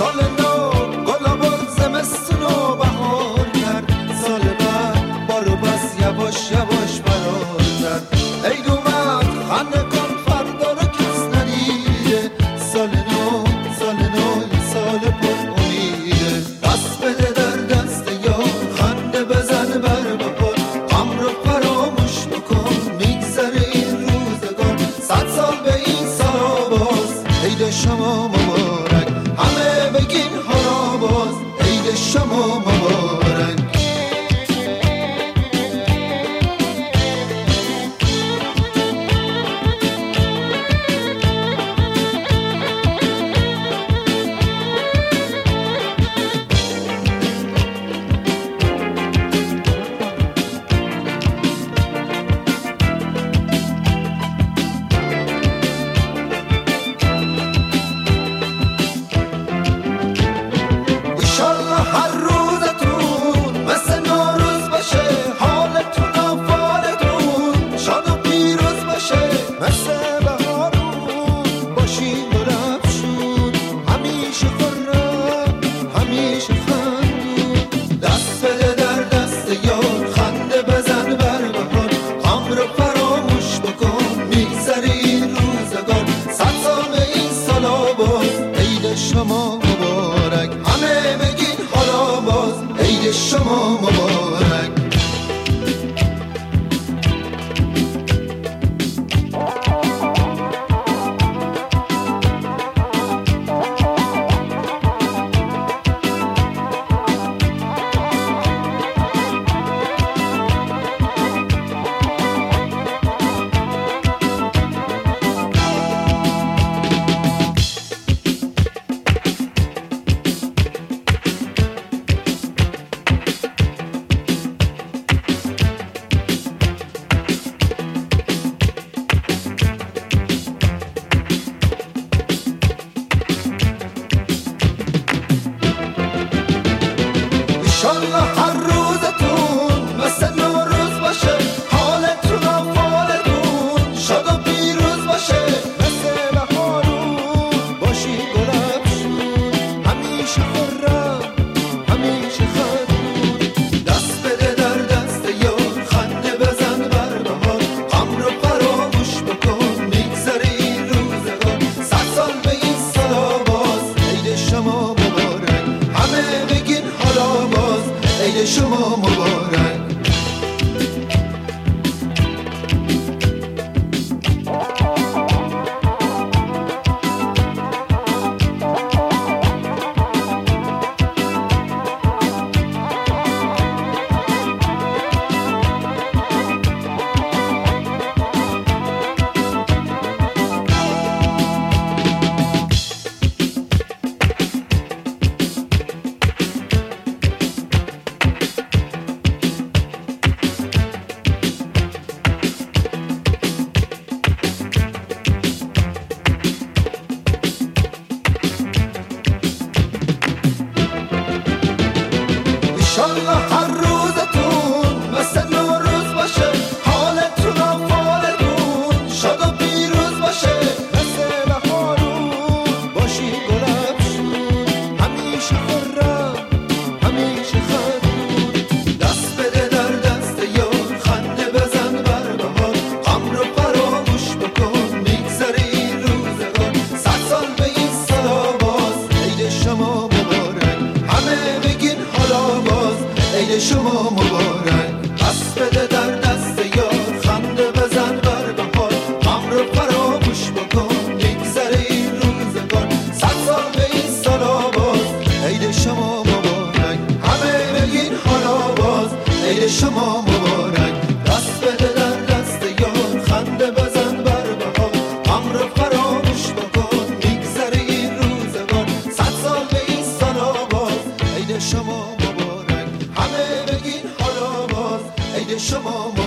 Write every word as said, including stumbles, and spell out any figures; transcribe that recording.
سال نو گلا برد زمستون و بهار کرد، سال بعد بارو بس یواش یواش فرار کرد. عید اومد خنده کن فردا رو کس ندیده، سال نو سال نو سال پر امیده. دست بده در دست یار خنده بزن بر بهار، غم رو فراموش بکن میگذره این روزگار. صد سال به این سال باز عید شما مبارک، همه بگین حالا باز عید شما مبارک. هر روزتون مثل نوروز باشه، حالتون و فالتون شاد و پیروز باشه. مثل بهارون باشین گل افشون، همیشه خرم همیشه خندون. دست بده در دست یار خنده بزن بر بهار، غم رو فراموش بکن میگذره این روزگار. صد سال به این سالا باز عید شما مبارک، همه بگین حالا باز عید شما مبارک. انشالله هر روزتون مثل نوروز باشه، حالتون و فالتون شاد و پیروز باشه. مثل بهارون باشی گل افشون، همیشه خرم همیشه خندون. دست بده در دست یار خنده بزن بر بهار، غم رو فراموش بکن میگذره این روزگار. صد سال به این سالا باز عید شما مبارک، همه بگین حالا باز عید شما مبارک. انشالله هر روزتون مثل نوروز باشه، حالتون و فالتون شاد و پیروز باشه. مثل بهارون باشی گل افشون، همیشه خرم همیشه خندون. دست بده در دست یار خنده بزن بر بهار، غم رو فراموش بکن میگذره این روزگار. صد سال به این سالا باز عید شما مبارک، همه بگین حالا باز عید شما مبارک. دست بده در دست یار خنده بزن بر بهار، غم رو فراموش بکن میگذره این روزگار. صد سال به این سالا باز عید شما مبارک، همه بگین حالا باز عید شما مبارک. دست بده در دست یار خنده بزن بر بهار، غم رو فراموش بکن میگذره این روزگار. صد سال به این سالا باز عید شما مبارک، همه بگین حالا باز عید شما مبارک.